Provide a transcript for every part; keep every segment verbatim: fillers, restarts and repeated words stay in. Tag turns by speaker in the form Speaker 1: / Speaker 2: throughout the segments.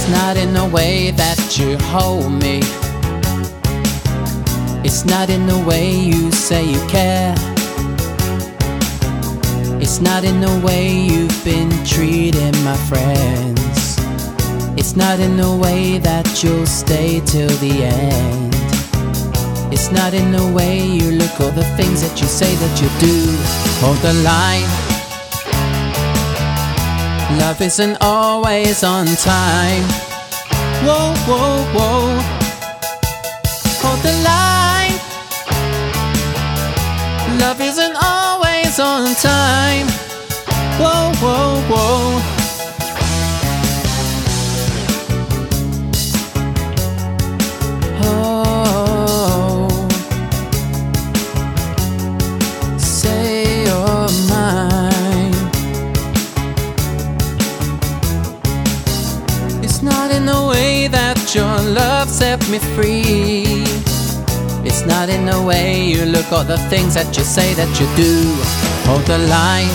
Speaker 1: not in the way that you hold me. It's not in the way you say you care. It's not in the way you've been treating my friends. It's not in the way that you'll stay till the end. It's not in the way you look or the things that you say that you do. Hold the line. Love isn't always on time. Whoa, whoa, whoa. Hold the line. Love isn't always on time. Whoa, whoa, whoa. Oh, say you're mine. It's not in the way that your love set me free. It's not in the way you look or the things that you say that you do. Hold the line.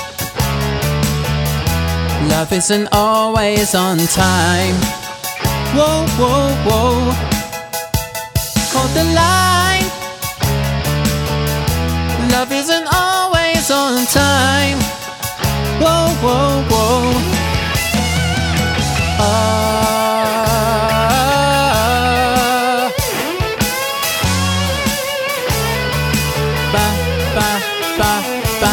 Speaker 1: Love isn't always on time. Whoa, whoa, whoa. Hold the line. Love isn't always on time. Whoa, whoa, whoa. Uh, ba, ba, ba, ba.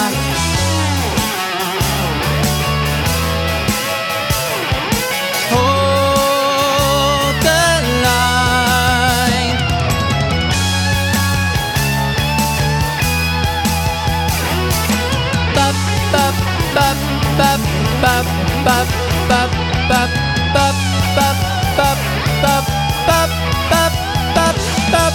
Speaker 1: Hold the line. Ba, ba, ba, ba, ba, ba, ba, ba, ba, ba, ba, ba, ba, ba, ba, ba.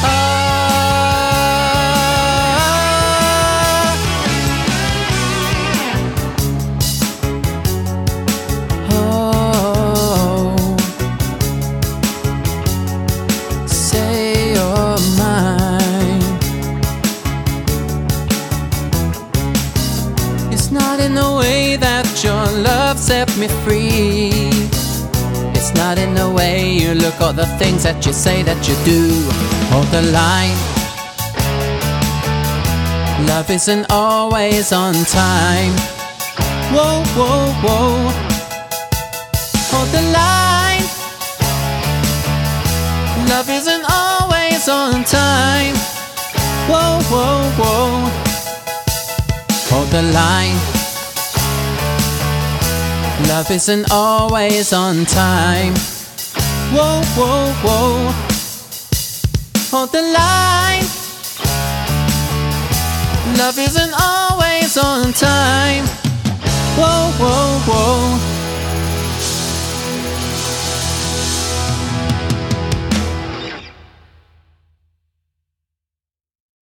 Speaker 1: Oh, say you're mine. It's not in the way that your love set me free. It's not in the way you look or the things that you say that you do. Hold the line. Love isn't always on time. Whoa, whoa, whoa. Hold the line. Love isn't always on time. Whoa, whoa, whoa. Hold the line. Love isn't always on time. Whoa, whoa, whoa. Hold the line. Love isn't always on time. Whoa, whoa.